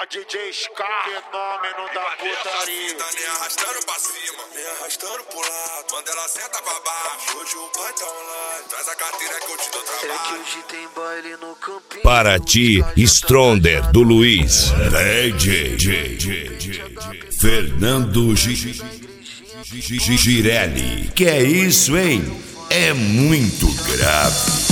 A DJ Scar, fenômeno da putaria. Tá nem arrastando pra cima, nem arrastando pro lado. Quando ela senta pra baixo, hoje o pai tá online. Traz a carteira que eu te dou trabalho. É que hoje tem baile no campinho. Paraty, Stronger do Luiz. Fernando Girelli. Que é isso, hein? É muito grave.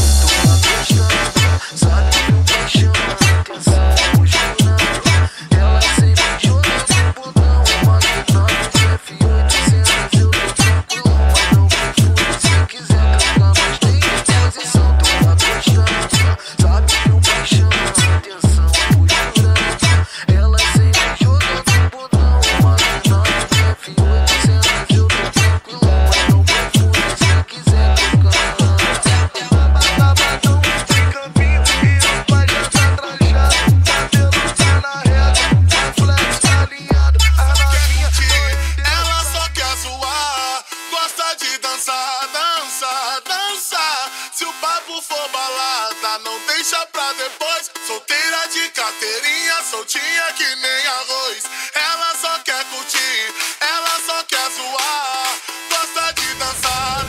Se o papo for balada, não deixa pra depois. Solteira de carteirinha, soltinha que nem arroz. Ela só quer curtir, ela só quer zoar. Gosta de dançar,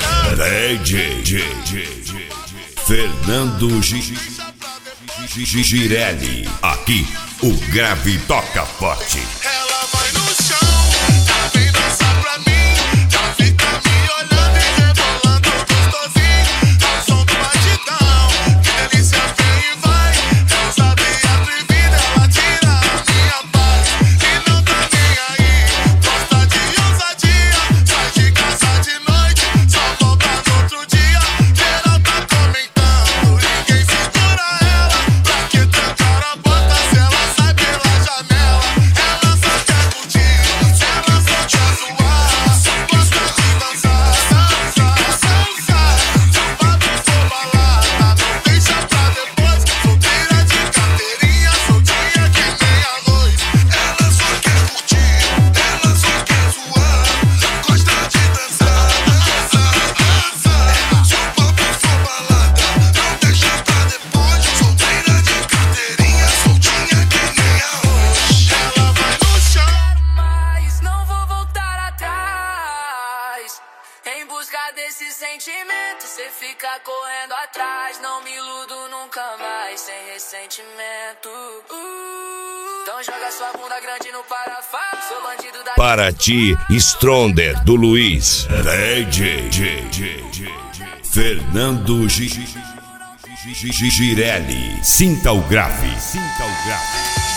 Fernando Girelli. Aqui o grave toca forte. Ela vai no chão, já vem dançar pra mim. Já fica me olhando e rebolando gostosinho. Ao som do batidão, que delícia, vem e vai. Ousada e atrevida, ela tira a minha paz. E não tá nem aí, gosta de ousadia. Sai de casa de noite, só volta no outro dia. Geral tá comentando, ninguém segura ela. Pra que trancar a porta se ela sai pela janela? Ela só quer curtir, ela só quer zoar. Gosta de dançar, dançar. Se o papo for balada, não deixa pra depois. Solteira de carteirinha, soltinha que nem arroz. Ela só quer curtir, ela só quer zoar. Gosta de dançar, dançar. Se o papo for balada, não deixa pra depois. Solteira de carteirinha, soltinha que nem arroz. Ela vai no chão. Mas não vou voltar atrás. Em busca desse sentimento, cê fica correndo atrás. Não me iludo nunca mais, sem ressentimento. Então joga sua bunda grande no parafuso. Sou bandido da Paraty, Stronger do Luiz. Fernando Girelli. Sinta o grave.